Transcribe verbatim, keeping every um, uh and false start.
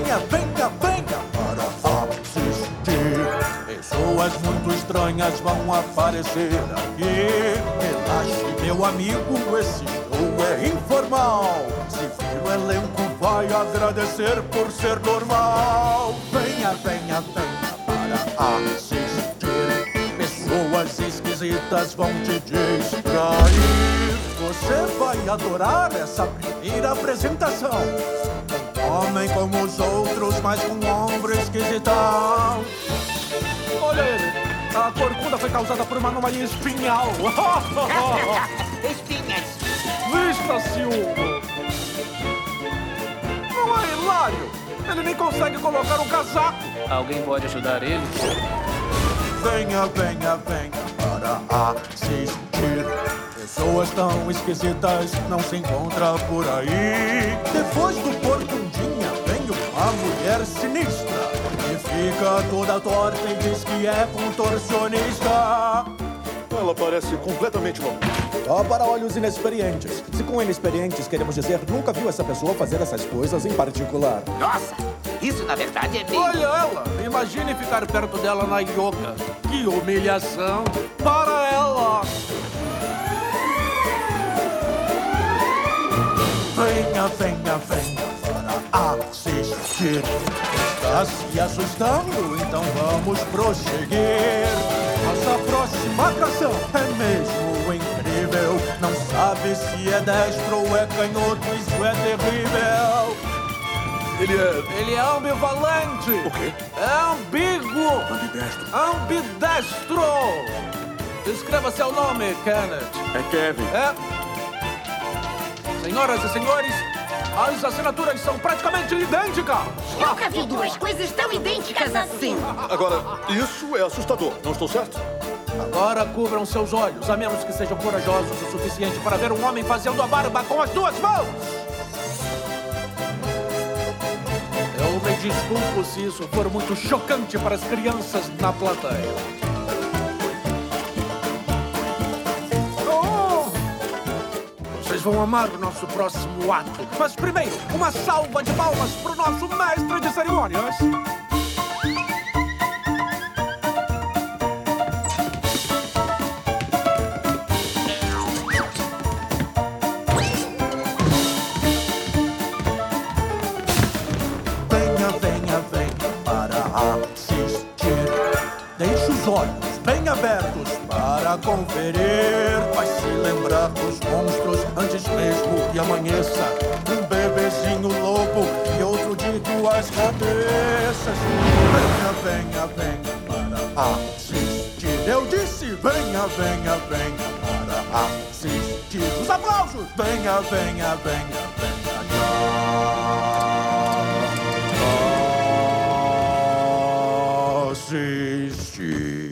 venha, venha, venha para assistir. Pessoas muito estranhas vão aparecer aqui. Relaxe, meu amigo, esse show é informal. Se vir o elenco, vai agradecer por ser normal. Venha, venha, venha para assistir. Pessoas esquisitas vão te distrair. Você vai adorar essa primeira apresentação. Um homem como os outros, mas com um ombro esquisitão. Olha ele, a corcunda foi causada por uma anomalia espinhal. Espinhas. Vista-se, Hugo. Não é hilário? Ele nem consegue colocar um casaco. Alguém pode ajudar ele? Venha, venha, venha para assistir. Pessoas tão esquisitas não se encontra por aí. Depois do Corcundinha vem uma mulher sinistra que fica toda torta e diz que é contorcionista. Ela parece completamente maluca. Só para olhos inexperientes. Se com inexperientes queremos dizer nunca viu essa pessoa fazer essas coisas em particular. Nossa, isso na verdade é meio... Olha ela! Imagine ficar perto dela na yoga. Que humilhação para ela! Venha, venha, venha para assistir. Está se assustando? Então vamos prosseguir. Nossa próxima atração é mesmo incrível. Não sabe se é destro ou é canhoto, isso é terrível. Ele é... Ele é ambivalente. O quê? É ambíguo. Ambidestro. Ambidestro. Escreva seu nome, Kenneth. É Kevin. É. Senhoras e senhores, as assinaturas são praticamente idênticas. Nunca vi duas coisas tão idênticas assim. Agora, isso é assustador, não estou certo? Agora cubram seus olhos, a menos que sejam corajosos o suficiente para ver um homem fazendo a barba com as duas mãos. Eu me desculpo se isso for muito chocante para as crianças na plateia. Oh! Vocês vão amar o nosso próximo ato. Mas primeiro, uma salva de palmas para o nosso mestre de cerimônias. Deixe os olhos bem abertos para conferir. Vai se lembrar dos monstros antes mesmo que amanheça. Um bebezinho lobo e outro de duas cabeças. Venha, venha, venha para assistir. Eu disse venha, venha, venha para assistir. Os aplausos! Venha, venha, venha, venha já. Assistir.